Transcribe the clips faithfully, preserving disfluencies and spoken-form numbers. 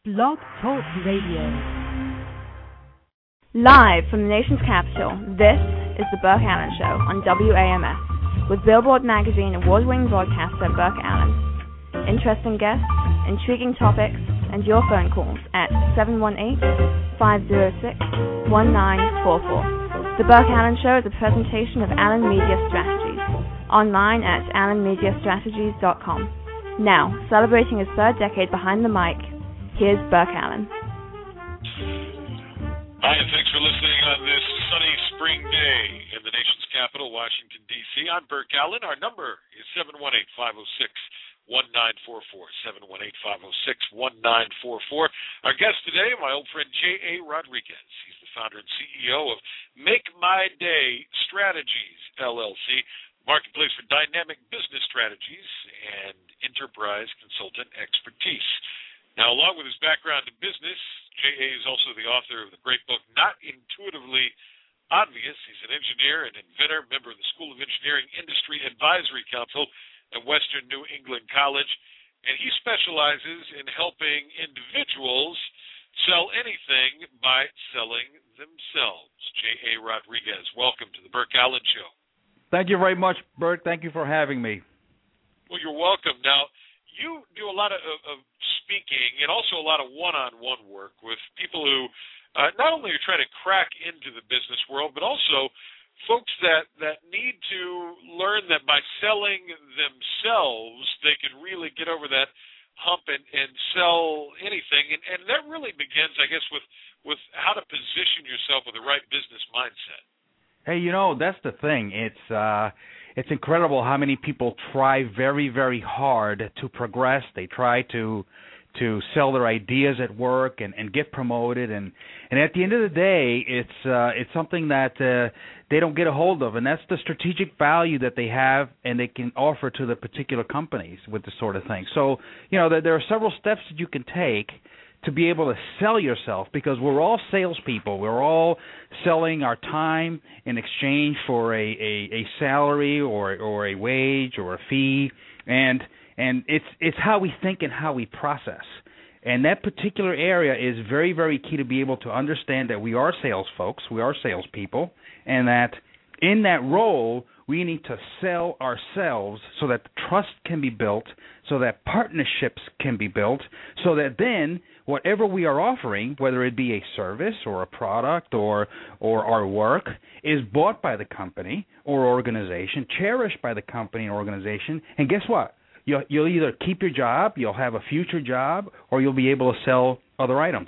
Blog Talk Radio. Live from the nation's capital, this is the Burke Allen Show on W A M S with Billboard Magazine award-winning broadcaster Burke Allen. Interesting guests, intriguing topics, and your phone calls at seven one eight, five zero six, one nine four four. The Burke Allen Show is a presentation of Allen Media Strategies, online at allen media strategies dot com. Now, celebrating his third decade behind the mic, here's Burke Allen. Hi, and thanks for listening on this sunny spring day in the nation's capital, Washington, D C I'm Burke Allen. Our number is seven one eight, five oh six, one nine four four, seven one eight, five oh six, one nine four four. Our guest today, my old friend J A. Rodriguez. He's the founder and C E O of Make My Day Strategies, L L C, marketplace for dynamic business strategies and enterprise consultant expertise. Now, along with his background in business, J A is also the author of the great book, Not Intuitively Obvious. He's an engineer and inventor, member of the School of Engineering Industry Advisory Council at Western New England College, and he specializes in helping individuals sell anything by selling themselves. J A. Rodriguez, welcome to the Burke Allen Show. Thank you very much, Burke. Thank you for having me. Well, you're welcome. Now, you do a lot of, of speaking and also a lot of one-on-one work with people who uh, not only are trying to crack into the business world, but also folks that, that need to learn that by selling themselves, they can really get over that hump and, and sell anything. And, and that really begins, I guess, with, with how to position yourself with the right business mindset. Hey, you know, that's the thing. It's uh, it's incredible how many people try very, very hard to progress. They try to to sell their ideas at work and, and get promoted, and, and at the end of the day, it's uh, it's something that uh, they don't get a hold of, and that's the strategic value that they have and they can offer to the particular companies with this sort of thing. So, you know, there, there are several steps that you can take to be able to sell yourself, because we're all salespeople. We're all selling our time in exchange for a, a, a salary or or a wage or a fee, and and it's it's how we think and how we process. And that particular area is very, very key to be able to understand that we are sales folks, we are salespeople, and that in that role we need to sell ourselves so that trust can be built, so that partnerships can be built, so that then whatever we are offering, whether it be a service or a product or or our work, is bought by the company or organization, cherished by the company and organization, and guess what? You'll, you'll either keep your job, you'll have a future job, or you'll be able to sell other items.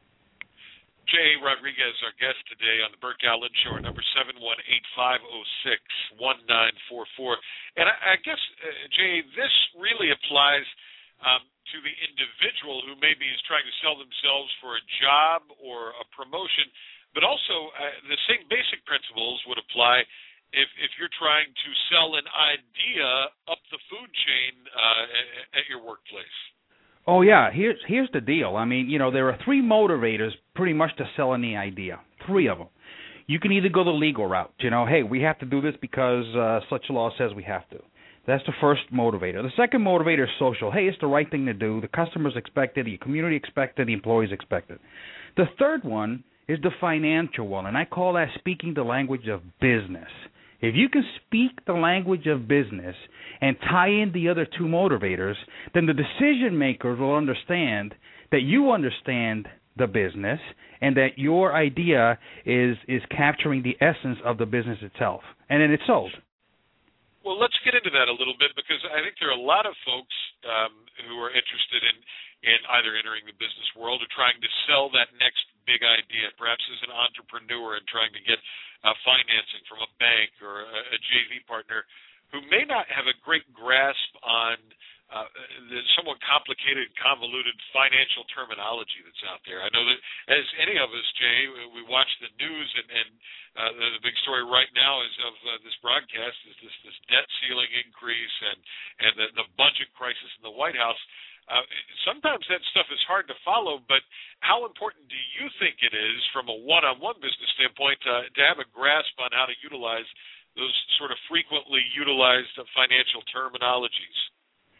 J A. Rodriguez, our guest today on the Burke Allen Show, our number seven one eight, five oh six, one nine four four. And I, I guess, uh, Jay, this really applies um, to the individual who maybe is trying to sell themselves for a job or a promotion, but also uh, the same basic principles would apply if, if you're trying to sell an idea up the food chain uh, at your workplace. Oh, yeah. Here's here's the deal. I mean, you know, there are three motivators pretty much to sell any idea, three of them. You can either go the legal route, you know, hey, we have to do this because uh, such a law says we have to. That's the first motivator. The second motivator is social. Hey, it's the right thing to do. The customers expect it, the community expect it, the employees expect it. The third one is the financial one, and I call that speaking the language of business. If you can speak the language of business and tie in the other two motivators, then the decision makers will understand that you understand the business and that your idea is is capturing the essence of the business itself, and then it's sold. Well, let's get into that a little bit, because I think there are a lot of folks um, who are interested in, in either entering the business world or trying to sell that next big idea, perhaps as an entrepreneur and trying to get uh, financing from a bank or a, a J V partner, who may not have a great grasp on uh, the somewhat complicated, convoluted financial terminology that's out there. I know that as any of us, Jay, we watch the news, and, and uh, the, the big story right now is of uh, this broadcast is this, this debt ceiling increase and, and the, the budget crisis in the White House. Uh, sometimes that stuff is hard to follow, but how important do you think it is from a one-on-one business standpoint uh, to have a grasp on how to utilize those sort of frequently utilized financial terminologies?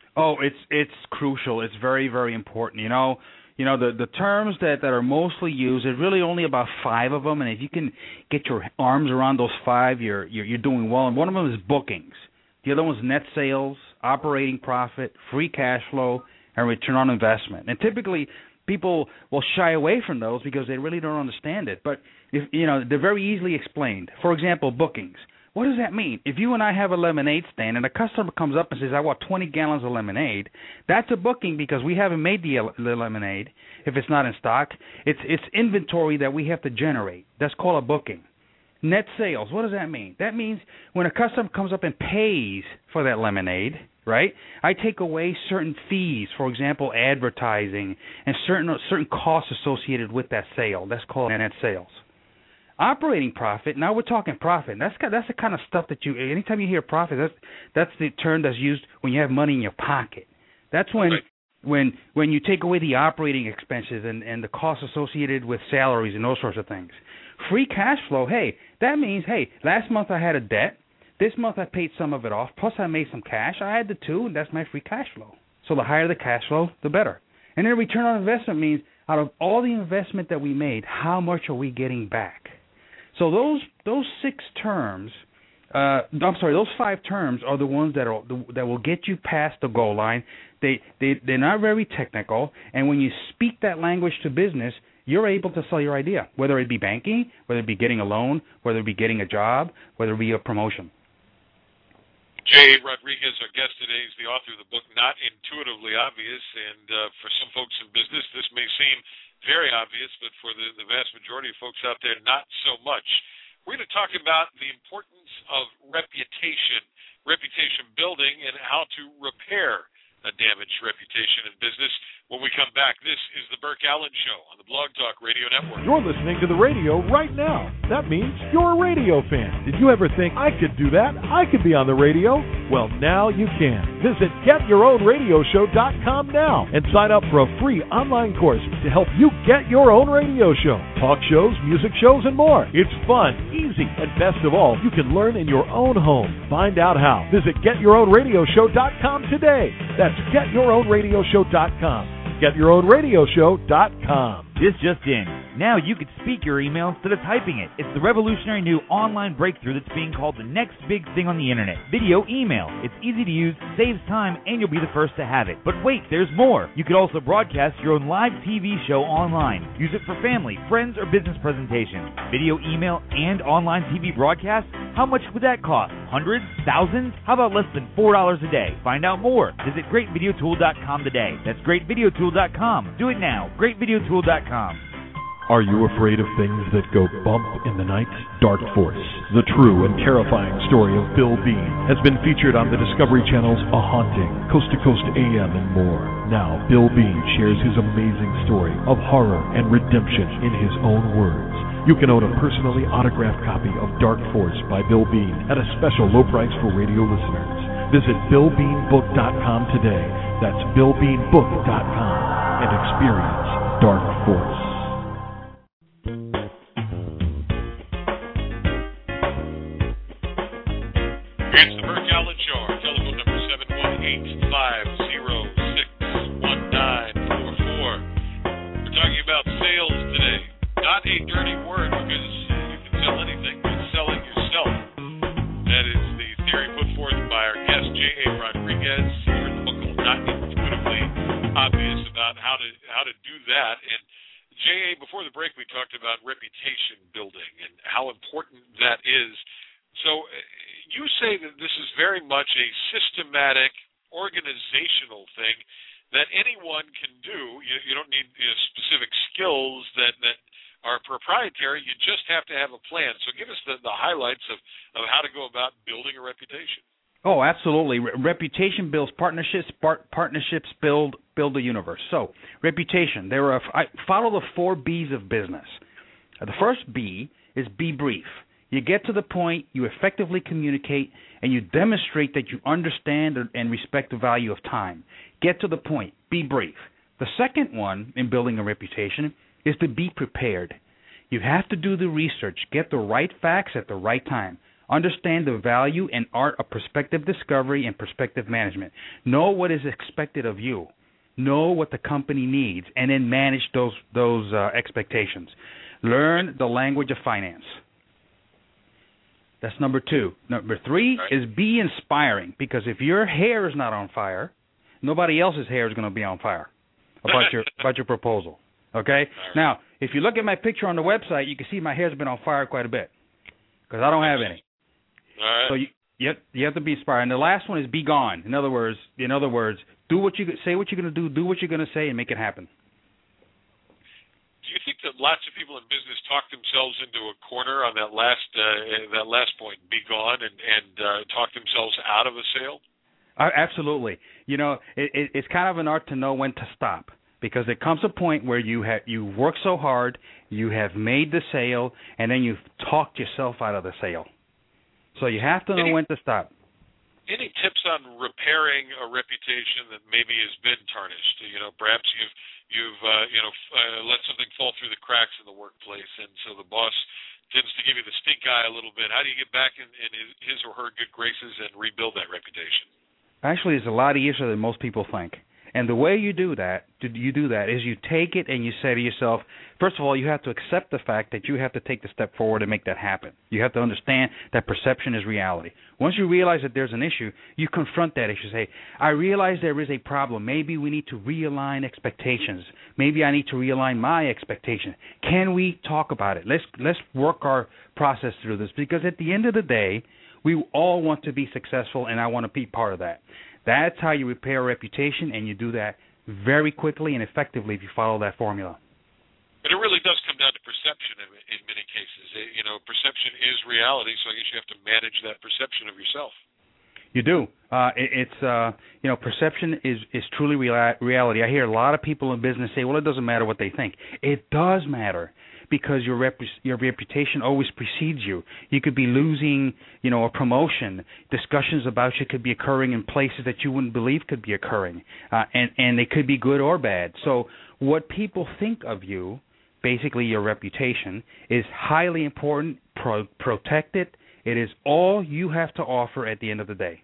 Oh, it's it's crucial. It's very, very important. You know, you know the the terms that, that are mostly used. There's really only about five of them, and if you can get your arms around those five, you're you're, you're doing well. And one of them is bookings. The other one's net sales, operating profit, free cash flow, and return on investment. And typically, people will shy away from those because they really don't understand it. But if you know, they're very easily explained. For example, bookings. What does that mean? If you and I have a lemonade stand and a customer comes up and says, I want twenty gallons of lemonade, that's a booking because we haven't made the, the lemonade if it's not in stock. It's it's inventory that we have to generate. That's called a booking. Net sales, what does that mean? That means when a customer comes up and pays for that lemonade, right, I take away certain fees, for example, advertising, and certain certain costs associated with that sale. That's called net sales. Operating profit. Now we're talking profit. That's that's the kind of stuff that you. Anytime you hear profit, that's that's the term that's used when you have money in your pocket. That's when right. when when you take away the operating expenses and, and the costs associated with salaries and those sorts of things. Free cash flow. Hey, that means hey, last month I had a debt. This month I paid some of it off. Plus I made some cash. I had the two, and that's my free cash flow. So the higher the cash flow, the better. And then return on investment means out of all the investment that we made, how much are we getting back? So those those six terms, uh, I'm sorry, those five terms are the ones that are that will get you past the goal line. They they they're not very technical, and when you speak that language to business, you're able to sell your idea, whether it be banking, whether it be getting a loan, whether it be getting a job, whether it be a promotion. J A. Rodriguez, our guest today, is the author of the book Not Intuitively Obvious, and uh, for some folks in business, this may seem very obvious, but for the, the vast majority of folks out there, not so much. We're going to talk about the importance of reputation, reputation building, and how to repair a damaged reputation in business. When we come back, this is the Burke Allen Show on the Blog Talk Radio Network. You're listening to the radio right now. That means you're a radio fan. Did you ever think, I could do that? I could be on the radio? Well, now you can. Visit get your own radio show dot com now and sign up for a free online course to help you get your own radio show. Talk shows, music shows, and more. It's fun, easy, and best of all, you can learn in your own home. Find out how. Visit get your own radio show dot com today. That's get your own radio show dot com. get your own radio show dot com. This just in. Now you can speak your email instead of typing it. It's the revolutionary new online breakthrough that's being called the next big thing on the internet. Video email. It's easy to use, saves time, and you'll be the first to have it. But wait, there's more. You could also broadcast your own live T V show online. Use it for family, friends, or business presentations. Video email and online T V broadcast? How much would that cost? Hundreds? Thousands? How about less than four dollars a day? Find out more. Visit great video tool dot com today. That's great video tool dot com. Do it now. great video tool dot com. Are you afraid of things that go bump in the night? Dark Force, the true and terrifying story of Bill Bean, has been featured on the Discovery Channel's A Haunting, Coast to Coast A M, and more. Now, Bill Bean shares his amazing story of horror and redemption in his own words. You can own a personally autographed copy of Dark Force by Bill Bean at a special low price for radio listeners. Visit bill bean book dot com today. That's bill bean book dot com and experience Dark Force. It's the Burke Allen Show. Our telephone number is seven one eight, five zero six, one nine four four. We're talking about sales today. Not a dirty word because you can sell anything, but selling yourself. That is the theory put forth by our guest, J A. Rodriguez. He wrote the book called Not Intuitively Obvious about how to how to do that. And J A, before the break, we talked about reputation building and how important that is. So you say that this is very much a systematic, organizational thing that anyone can do. You, you don't need you know, specific skills that, that are proprietary. You just have to have a plan. So give us the, the highlights of, of how to go about building a reputation. Oh, absolutely. Re- reputation builds partnerships. Par- partnerships build build the universe. So, reputation. There are. I follow the four B's of business. Uh, the first B is be brief. You get to the point, you effectively communicate, and you demonstrate that you understand and respect the value of time. Get to the point. Be brief. The second one in building a reputation is to be prepared. You have to do the research, get the right facts at the right time. Understand the value and art of perspective discovery and perspective management. Know what is expected of you. Know what the company needs, and then manage those those uh, expectations. Learn the language of finance. That's number two. Number three right. is be inspiring, because if your hair is not on fire, nobody else's hair is going to be on fire about your about your proposal. Okay? Right. Now, if you look at my picture on the website, you can see my hair's been on fire quite a bit because I don't have any. All right. So you you have, you have to be inspired. And the last one is be gone. In other words, in other words, do what you say what you're going to do, do what you're going to say, and make it happen. Do you think that lots of people in business talk themselves into a corner on that last uh, that last point, be gone, and, and uh, talk themselves out of a sale? Uh, absolutely. You know, it, it, it's kind of an art to know when to stop, because there comes a point where you have you work so hard, you have made the sale, and then you've talked yourself out of the sale. So you have to know any, when to stop. Any tips on repairing a reputation that maybe has been tarnished? You know, perhaps you've you've uh, you know uh, let something fall through the cracks in the workplace, and so the boss tends to give you the stink eye a little bit. How do you get back in, in his, his or her good graces and rebuild that reputation? Actually, it's a lot easier than most people think. And the way you do that, you do that is you take it and you say to yourself, first of all, you have to accept the fact that you have to take the step forward and make that happen. You have to understand that perception is reality. Once you realize that there's an issue, you confront that issue. Say, I realize there is a problem. Maybe we need to realign expectations. Maybe I need to realign my expectation. Can we talk about it? Let's let's work our process through this, because at the end of the day, we all want to be successful, and I want to be part of that. That's how you repair a reputation, and you do that very quickly and effectively if you follow that formula. But it really does come down to perception in, in many cases. It, you know, perception is reality, so I guess you have to manage that perception of yourself. You do. Uh, it, it's uh, you know, perception is is truly rea- reality. I hear a lot of people in business say, "Well, it doesn't matter what they think." It does matter, because your rep- your reputation always precedes you. You could be losing, you know, a promotion. Discussions about you could be occurring in places that you wouldn't believe could be occurring, uh, and and they could be good or bad. So what people think of you, basically your reputation, is highly important. Pro- protect it. It is all you have to offer at the end of the day.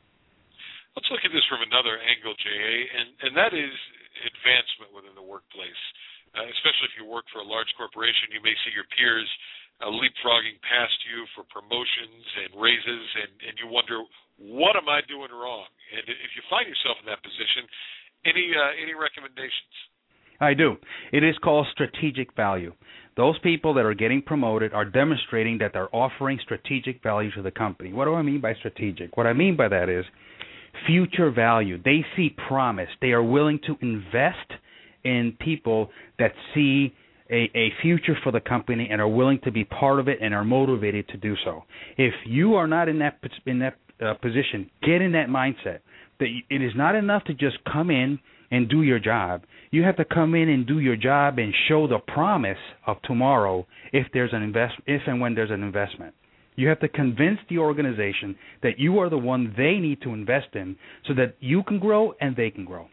Let's look at this from another angle, J A, and, and that is advancement within the workplace. Uh, especially if you work for a large corporation, you may see your peers uh, leapfrogging past you for promotions and raises, and, and you wonder, what am I doing wrong? And if you find yourself in that position, any uh, any recommendations? I do. It is called strategic value. Those people that are getting promoted are demonstrating that they're offering strategic value to the company. What do I mean by strategic? What I mean by that is future value. They see promise. They are willing to invest in people that see a, a future for the company and are willing to be part of it and are motivated to do so. If you are not in that in that uh, position, get in that mindset that it is not enough to just come in and do your job. You have to come in and do your job and show the promise of tomorrow if there's an invest if and when there's an investment. You have to convince the organization that you are the one they need to invest in so that you can grow and they can grow.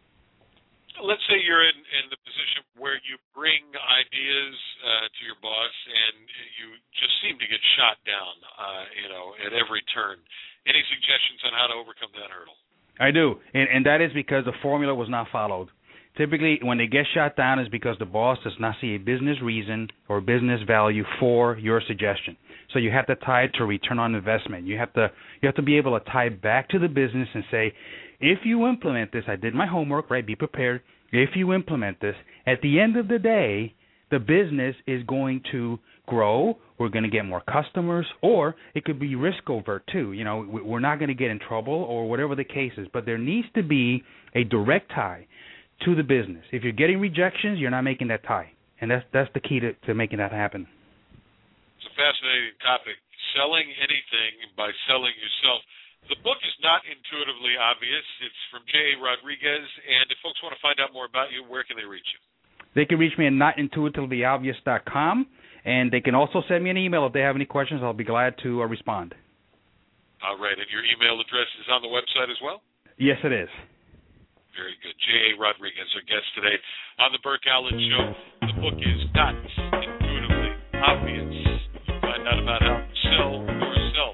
Let's say you're in, in the position where you bring ideas uh, to your boss and you just seem to get shot down, uh, you know, at every turn. Any suggestions on how to overcome that hurdle? I do, and, and that is because the formula was not followed. Typically, when they get shot down is because the boss does not see a business reason or business value for your suggestion. So you have to tie it to return on investment. You have to you have to be able to tie it back to the business and say, if you implement this, I did my homework, right? Be prepared. If you implement this, at the end of the day, the business is going to grow. We're going to get more customers, or it could be risk overt too. You know, we're not going to get in trouble or whatever the case is. But there needs to be a direct tie to the business. If you're getting rejections, you're not making that tie, and that's that's the key to, to making that happen. It's a fascinating topic. Selling anything by selling yourself. The book is not intuitively obvious. It's from J A. Rodriguez, and if folks want to find out more about you, where can they reach you? They can reach me at not intuitively obvious dot com, and they can also send me an email if they have any questions. I'll be glad to uh, respond. All right, and your email address is on the website as well? Yes, it is. Very good. J A. Rodriguez, our guest today on the Burke Allen Show. The book is Not Intuitively Obvious. You can find out about how to sell yourself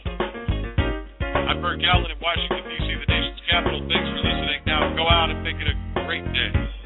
Burke Allen in Washington, D C, the nation's capital. Thanks for listening. Now go out and make it a great day.